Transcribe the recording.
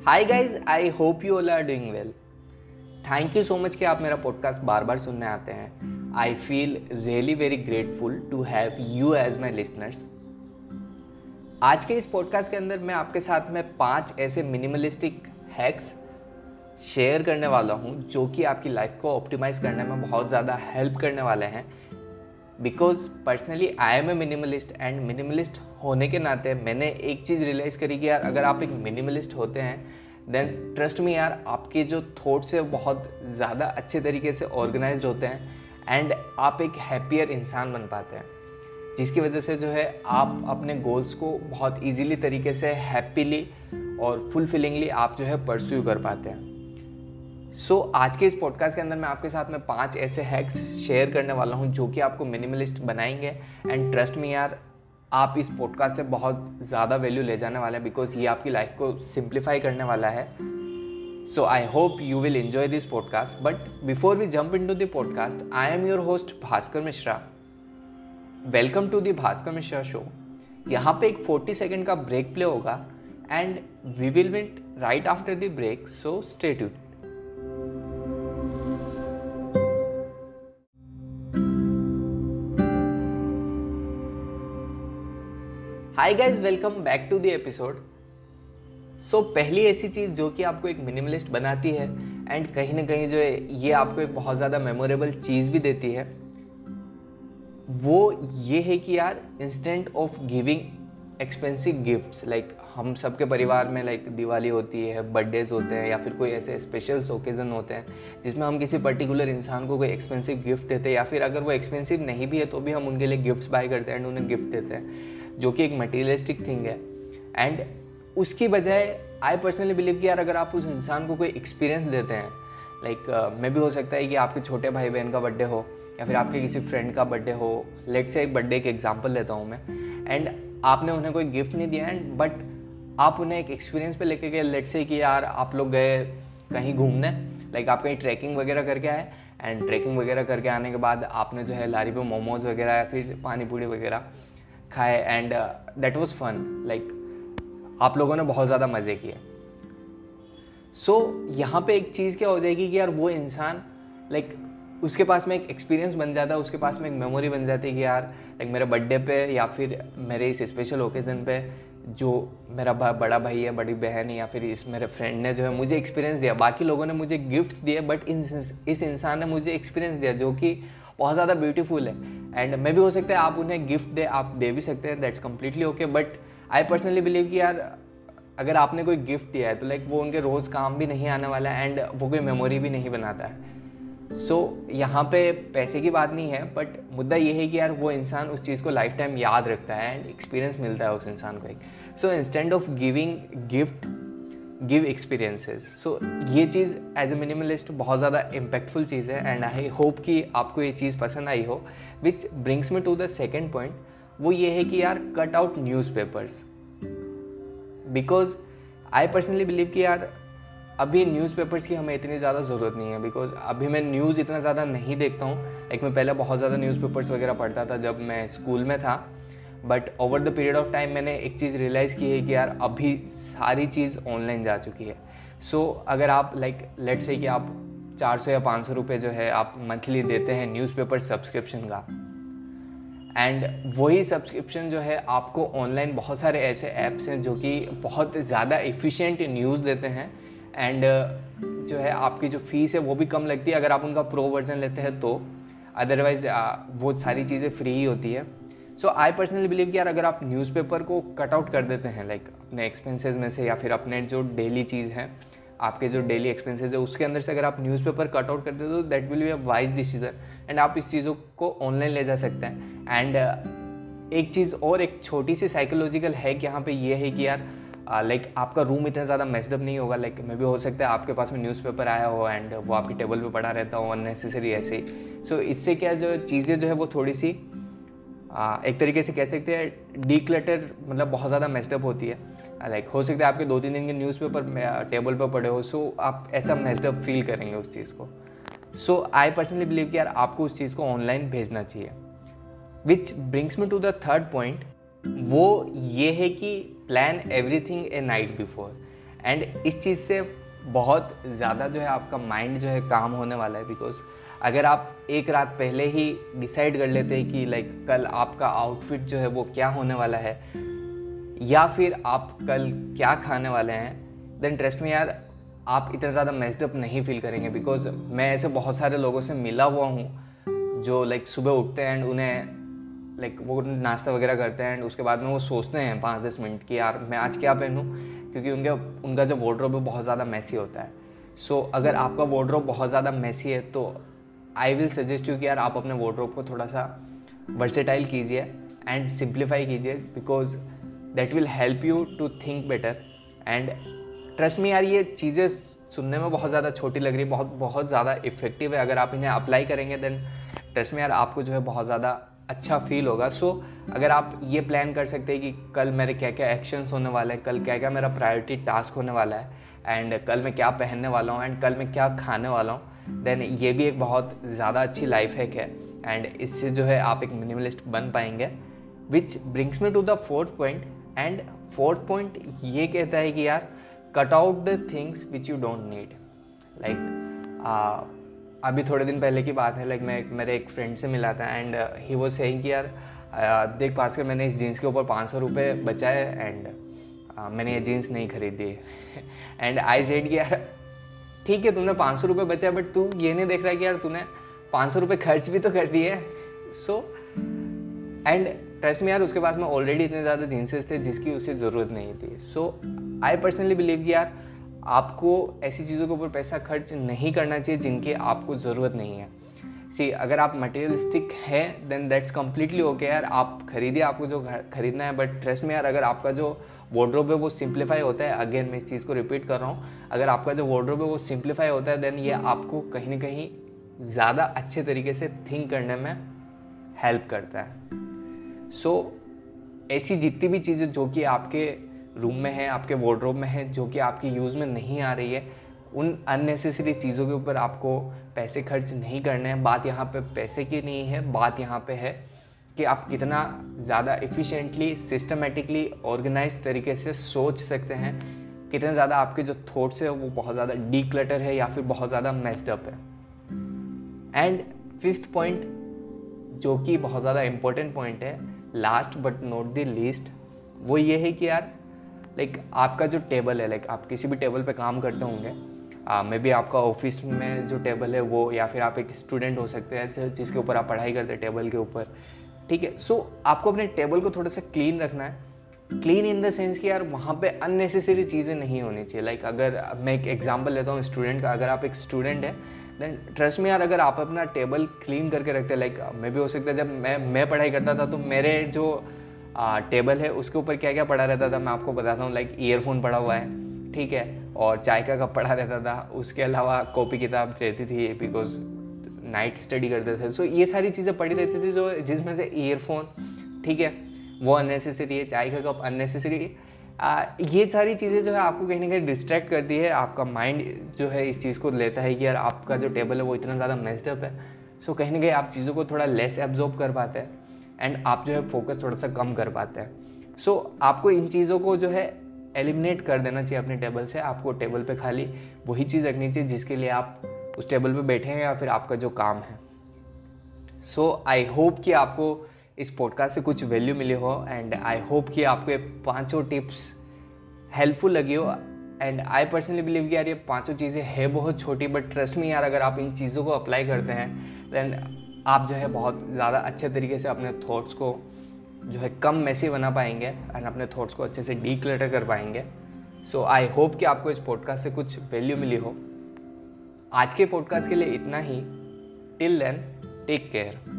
Hi guys, I hope you all are doing well. Thank you so much कि आप मेरा podcast बार बार सुनने आते हैं। I feel really very grateful to have you as my listeners. आज के इस पॉडकास्ट के अंदर मैं आपके साथ में 5 ऐसे मिनिमलिस्टिक हैक्स शेयर करने वाला हूँ जो कि आपकी लाइफ को ऑप्टिमाइज़ करने में बहुत ज़्यादा हेल्प करने वाले हैं। Because personally I am a minimalist and minimalist होने के नाते मैंने एक चीज़ रियलाइज़ करी कि यार अगर आप एक मिनिमलिस्ट होते हैं देन ट्रस्ट मी यार, आपके जो थॉट्स है बहुत ज़्यादा अच्छे तरीके से ऑर्गेनाइज्ड होते हैं एंड आप एक हैप्पियर इंसान बन पाते हैं, जिसकी वजह से जो है आप अपने गोल्स को बहुत ईजीली तरीके से हैप्पीली और फुलफिलिंगली आप जो है परस्यू कर पाते हैं। आज के इस पॉडकास्ट के अंदर मैं आपके साथ में 5 ऐसे हैक्स शेयर करने वाला हूं जो कि आपको मिनिमलिस्ट बनाएंगे एंड ट्रस्ट मी यार, आप इस पॉडकास्ट से बहुत ज़्यादा वैल्यू ले जाने वाले हैं बिकॉज ये आपकी लाइफ को सिंप्लीफाई करने वाला है। So I hope you will enjoy this podcast. But before we jump into the podcast, I am your host Bhaskar Mishra. Welcome to the Bhaskar Mishra show. यहाँ पे एक 40 सेकेंड का ब्रेक प्ले होगा and we will meet right after the break, so stay tuned. Hi guys, welcome back to the episode. पहली ऐसी चीज़ जो कि आपको एक मिनिमलिस्ट बनाती है एंड कहीं ना कहीं जो है ये आपको एक बहुत ज़्यादा मेमोरेबल चीज़ भी देती है, वो ये है कि यार instead of giving expensive gifts, like हम सबके परिवार में लाइक दिवाली होती है, बर्थडेज होते हैं या फिर कोई ऐसे स्पेशल्स ओकेज़न होते हैं जिसमें हम किसी पर्टिकुलर इंसान को कोई एक्सपेंसिव गिफ्ट देते हैं, या फिर अगर वो एक्सपेंसिव नहीं भी है तो भी हम उनके लिए गिफ्ट्स बाय करते हैं एंड उन्हें गिफ्ट देते हैं, जो कि एक मटीरियलिस्टिक थिंग है। एंड उसकी बजाय आई पर्सनली बिलीव कि यार अगर आप उस इंसान को कोई एक्सपीरियंस देते हैं, लाइक मे भी हो सकता है कि आपके छोटे भाई बहन का बर्थडे हो या फिर आपके किसी फ्रेंड का बर्थडे हो, लेट से एक बर्थडे का एग्जांपल लेता हूँ मैं, एंड आपने उन्हें कोई गिफ्ट नहीं दिया एंड बट आप उन्हें एक एक्सपीरियंस पे लेके गए। लेट से कि यार आप लोग गए कहीं घूमने, लाइक आप कहीं ट्रैकिंग वगैरह करके आए एंड ट्रैकिंग वगैरह करके आने के बाद आपने जो है लारी पे मोमोज़ वगैरह या फिर पानी पूरी वगैरह खाए and that was fun, like आप लोगों ने बहुत ज़्यादा मज़े किए। यहाँ पे एक चीज़ क्या हो जाएगी कि यार वो इंसान लाइक उसके पास में एक एक्सपीरियंस बन जाता है, उसके पास में एक मेमोरी बन जाती है कि यार लाइक मेरे बर्थडे पे या फिर मेरे इस स्पेशल ओकेज़न पे जो मेरा बड़ा भाई है, बड़ी बहन है या फिर इस मेरे फ्रेंड ने जो है मुझे एक्सपीरियंस दिया। बाकी लोगों ने मुझे गिफ्ट्स दिए बट इस इंसान ने मुझे एक्सपीरियंस दिया जो कि बहुत ज़्यादा ब्यूटीफुल है। एंड मे भी हो सकता है आप उन्हें गिफ्ट दे, आप दे भी सकते हैं, that's completely okay. But I personally believe कि यार अगर आपने कोई गिफ्ट दिया है तो लाइक वो उनके रोज़ काम भी नहीं आने वाला है एंड वो कोई मेमोरी भी नहीं बनाता है। यहाँ पे पैसे की बात नहीं है, बट मुद्दा ये है कि यार वो इंसान उस चीज़ को लाइफ टाइम याद रखता है एंड एक्सपीरियंस मिलता है उस इंसान को एक। Instead of giving gift, give experiences. ये चीज़ एज ए मिनिमलिस्ट बहुत ज़्यादा इम्पैक्टफुल चीज़ है एंड आई होप कि आपको ये चीज़ पसंद आई हो। Which brings me to the second point, वो ये है कि यार cut out newspapers. Because I personally believe कि यार अभी न्यूज़पेपर्स की हमें इतनी ज़्यादा ज़रूरत नहीं है, बिकॉज अभी मैं न्यूज़ इतना ज़्यादा नहीं देखता हूँ। लाइक मैं पहले बहुत ज़्यादा न्यूज़पेपर्स वगैरह पढ़ता था जब मैं स्कूल में था, but over the period of time मैंने एक चीज़ रियलाइज़ की है कि यार अभी सारी चीज़ ऑनलाइन जा चुकी है। अगर आप लाइक लेट से कि आप 400 या 500 रुपये जो है आप मंथली देते हैं न्यूज़पेपर सब्सक्रिप्शन का, एंड वही सब्सक्रिप्शन जो है आपको ऑनलाइन बहुत सारे ऐसे ऐप्स हैं जो कि बहुत ज़्यादा एफिशिएंट न्यूज़ देते हैं एंड जो है आपकी जो फ़ीस है वो भी कम लगती है अगर आप उनका प्रो वर्जन लेते हैं तो, अदरवाइज़ वो सारी चीज़ें फ्री ही होती है। आई पर्सनली बिलीव कि यार अगर आप न्यूज़पेपर को कट आउट कर देते हैं लाइक अपने एक्सपेंसेस में से या फिर अपने जो डेली चीज़ है, आपके जो डेली एक्सपेंसेस है उसके अंदर से अगर आप न्यूज़पेपर कट आउट कर देते हो तो that will be a wise decision and आप इस चीज़ों को ऑनलाइन ले जा सकते हैं। एंड एक चीज़ और, एक छोटी सी साइकोलॉजिकल हैक यहाँ पे ये है कि यार लाइक आपका रूम इतना ज़्यादा मेस्ड अप नहीं होगा। लाइक मे भी हो सकता है आपके पास में न्यूज़पेपर आया हो एंड वो आपकी टेबल पे पड़ा रहता हो अननेसेसरी ऐसे ही। इससे क्या जो चीज़ें जो है वो थोड़ी सी एक तरीके से कह सकते हैं डीक्लटर, मतलब बहुत ज़्यादा मेस्ड अप होती है। लाइक हो सकता है आपके 2-3 दिन के न्यूज़पेपर टेबल पर पड़े हो, आप ऐसा मेस्ड अप फील करेंगे उस चीज़ को। आई पर्सनली बिलीव कि यार आपको उस चीज़ को ऑनलाइन भेजना चाहिए। Which brings me to the third point, वो ये है कि plan everything a night before. And इस चीज़ से बहुत ज़्यादा जो है आपका माइंड जो है काम होने वाला है। बिकॉज अगर आप एक रात पहले ही डिसाइड कर लेते हैं कि लाइक कल आपका आउटफिट जो है वो क्या होने वाला है या फिर आप कल क्या खाने वाले हैं, देन ट्रस्ट में यार आप इतना ज़्यादा मेस्ड अप नहीं फील करेंगे। बिकॉज मैं ऐसे बहुत सारे लोगों से मिला हुआ हूँ जो लाइक सुबह उठते हैं एंड उन्हें लाइक वो नाश्ता वगैरह करते हैं एंड उसके बाद में वो सोचते हैं 5-10 मिनट कि यार मैं आज क्या पहनूं, क्योंकि उनका जो वार्डरोब है बहुत ज़्यादा मैसी होता है। सो अगर आपका वार्डरोब बहुत ज़्यादा मैसी है तो आई विल सजेस्ट यू कि यार आप अपने वार्डरोब को थोड़ा सा वर्सेटाइल कीजिए एंड सिंप्लीफाई कीजिए, because that will help you to think better. And trust me यार ये चीज़ें सुनने में बहुत ज़्यादा छोटी लग रही है, बहुत ज़्यादा इफ़ेक्टिव है। अगर आप इन्हें अप्लाई करेंगे देन ट्रस्ट में यार आपको जो है बहुत ज़्यादा अच्छा फील होगा। सो अगर आप ये प्लान कर सकते हैं कि कल मेरे क्या क्या एक्शंस होने वाले हैं, कल क्या क्या मेरा प्रायोरिटी टास्क होने वाला है एंड कल मैं क्या पहनने वाला हूँ एंड कल मैं क्या खाने वाला हूँ, देन ये भी एक बहुत ज़्यादा अच्छी लाइफ हैक है। एंड इससे जो है आप एक मिनिमलिस्ट बन पाएंगे। Which brings me to the fourth point. And fourth point ये कहता है कि यार cut out the things which you don't need. Like अभी थोड़े दिन पहले की बात है, लाइक मैं मेरे एक फ्रेंड से मिला था एंड ही वाज सेइंग कि यार देख भास्कर, मैंने इस जीन्स के ऊपर 500 रुपये बचाए एंड मैंने ये जीन्स नहीं खरीदी। एंड आई सेड कि यार ठीक है तुमने 500 रुपये बचाए, बट तू ये नहीं देख रहा है कि यार तूने 500 रुपये खर्च भी तो कर दिए। सो एंड ट्रस्ट में यार उसके पास में ऑलरेडी इतने ज़्यादा जीन्सेस थे जिसकी उसे ज़रूरत नहीं थी। सो आई पर्सनली बिलीव कि यार आपको ऐसी चीज़ों के ऊपर पैसा खर्च नहीं करना चाहिए जिनकी आपको ज़रूरत नहीं है। सी अगर आप मटेरियलिस्टिक हैं देन दैट्स कम्प्लीटली ओके यार, आप खरीदिए आपको जो खरीदना है। बट ट्रस्ट में यार अगर आपका जो वार्डरोब है वो सिंप्लीफाई होता है, अगेन मैं इस चीज़ को रिपीट कर रहा हूँ, अगर आपका जो वार्डरोब है वो सिंप्लीफाई होता है देन ये आपको कहीं ना कहीं ज़्यादा अच्छे तरीके से थिंक करने में हेल्प करता है। सो ऐसी जितनी भी चीज़ें जो कि आपके रूम में है, आपके वार्डरोब में है, जो कि आपकी यूज़ में नहीं आ रही है, उन अननेसेसरी चीज़ों के ऊपर आपको पैसे खर्च नहीं करने हैं। बात यहाँ पे पैसे की नहीं है, बात यहाँ पे है कि आप कितना ज़्यादा एफिशिएंटली, सिस्टमेटिकली, ऑर्गेनाइज तरीके से सोच सकते हैं, कितने ज़्यादा आपके जो थॉट्स है वो बहुत ज़्यादा डीक्लटर है या फिर बहुत ज़्यादा मेस्ड अप है। एंड फिफ्थ पॉइंट जो कि बहुत ज़्यादा इम्पोर्टेंट पॉइंट है, last but not the least, वो ये है कि यार लाइक आपका जो टेबल है, लाइक आप किसी भी टेबल पे काम करते होंगे, मे बी आपका ऑफिस में जो टेबल है वो, या फिर आप एक स्टूडेंट हो सकते हैं जिसके ऊपर आप पढ़ाई करते हैं टेबल के ऊपर, ठीक है। सो आपको अपने टेबल को थोड़ा सा क्लीन रखना है। क्लीन इन द सेंस कि यार वहाँ पे अननेसेसरी चीज़ें नहीं होनी चाहिए। लाइक अगर मैं एक एग्जांपल लेता हूँ स्टूडेंट का, अगर आप एक स्टूडेंट है देन ट्रस्ट में यार अगर आप अपना टेबल क्लीन करके रखते हैं, लाइक मे भी हो सकता है जब मैं पढ़ाई करता था तो मेरे जो टेबल है उसके ऊपर क्या क्या पड़ा रहता था मैं आपको बताता हूँ। लाइक ईयरफोन पड़ा हुआ है, ठीक है, और चाय का कप पड़ा रहता था, उसके अलावा कॉपी किताब रहती थी बिकॉज नाइट स्टडी करते थे। सो ये सारी चीज़ें पड़ी रहती थी जो जिसमें से ईयरफोन, ठीक है, वो अननेसेसरी है, चाय का कप अननेसेसरी है। ये सारी चीज़ें जो है आपको कहीं ना कहीं डिस्ट्रैक्ट करती है। आपका माइंड जो है इस चीज़ को लेता है कि यार आपका जो टेबल है वो इतना ज़्यादा मेस्ड अप है। सो कहीं ना कहीं आप चीज़ों को थोड़ा लेस एब्जॉर्ब कर पाते हैं एंड आप जो है फोकस थोड़ा सा कम कर पाते हैं। सो आपको इन चीज़ों को जो है एलिमिनेट कर देना चाहिए अपने टेबल से। आपको टेबल पे खाली वही चीज़ रखनी चाहिए जिसके लिए आप उस टेबल पे बैठे हैं या फिर आपका जो काम है। सो आई होप कि आपको इस पॉडकास्ट से कुछ वैल्यू मिली हो एंड आई होप कि आपको ये 5 टिप्स हेल्पफुल लगी हो। एंड आई पर्सनली बिलीव कि यार ये 5 चीज़ें है बहुत छोटी, बट ट्रस्ट में यार अगर आप इन चीज़ों को अप्लाई करते हैं देन आप जो है बहुत ज़्यादा अच्छे तरीके से अपने थॉट्स को जो है कम मैसी बना पाएंगे एंड अपने थॉट्स को अच्छे से डीक्लटर कर पाएंगे। सो आई होप कि आपको इस पॉडकास्ट से कुछ वैल्यू मिली हो। आज के पॉडकास्ट के लिए इतना ही। Till then take care.